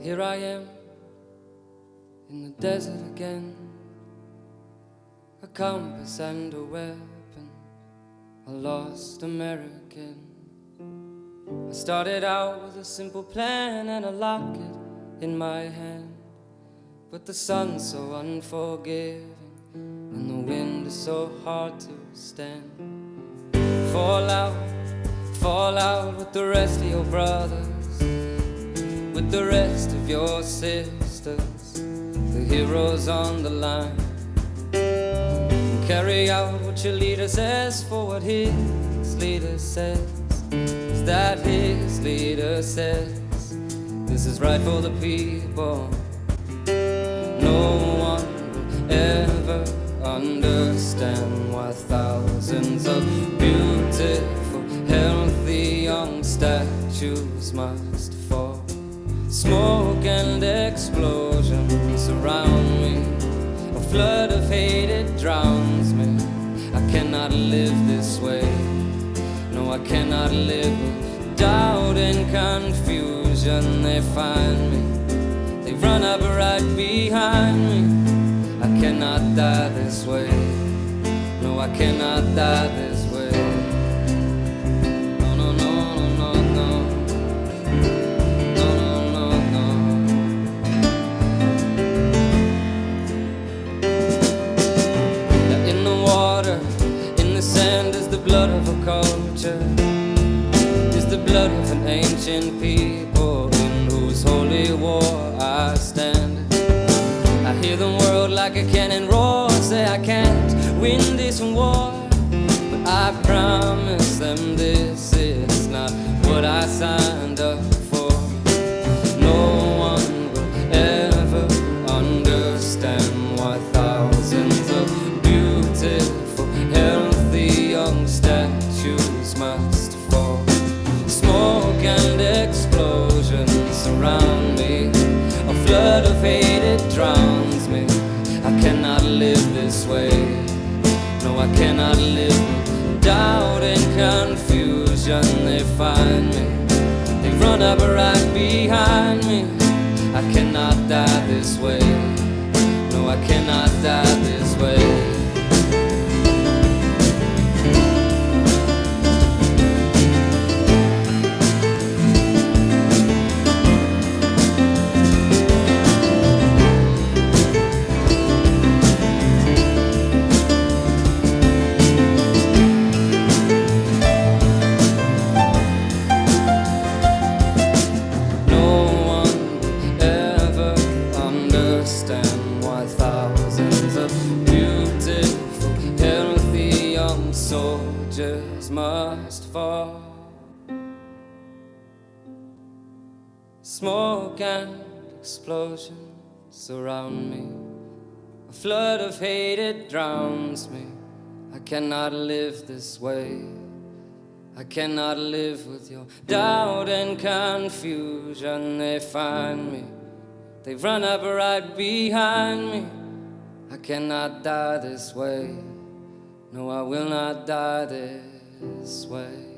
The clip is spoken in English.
Here I am in the desert again, a compass and a weapon, a lost American. I started out with a simple plan and a locket in my hand, but the sun's so unforgiving and the wind is so hard to stand. Fall out with the rest of your brothers, with the rest of your sisters, the heroes on the line. Carry out what your leader says, for what his leader says is that his leader says this is right for the people. No one will ever understand why thousands of beautiful, healthy young statues must fall. Smoke and explosions surround me, a flood of hate, it drowns me. I cannot live this way, no I cannot live with doubt and confusion. They find me, they run up right behind me. I cannot die this way, no I cannot die this way. No, no, no, no, no, no, no, no, no. In the water, in the sand is the blood of a culture, is the blood of an ancient people in whose holy war I stand. I hear the world like a cannon roar, say I can't win this war, but I promise them this is not what I signed up for. No one will ever understand why thousands of beautiful, healthy young statues must fall. Smoke and explosions surround me, a flood of hate, it drowns me. I cannot live this way, no I cannot live with doubt and confusion. They find me, they run up right behind me. I cannot die this way, no I cannot die this way. Soldiers must fall. Smoke and explosions surround me, a flood of hate, it drowns me. I cannot live this way, I cannot live with your doubt and confusion. They find me, they run up right behind me. I cannot die this way, no, I will not die this way.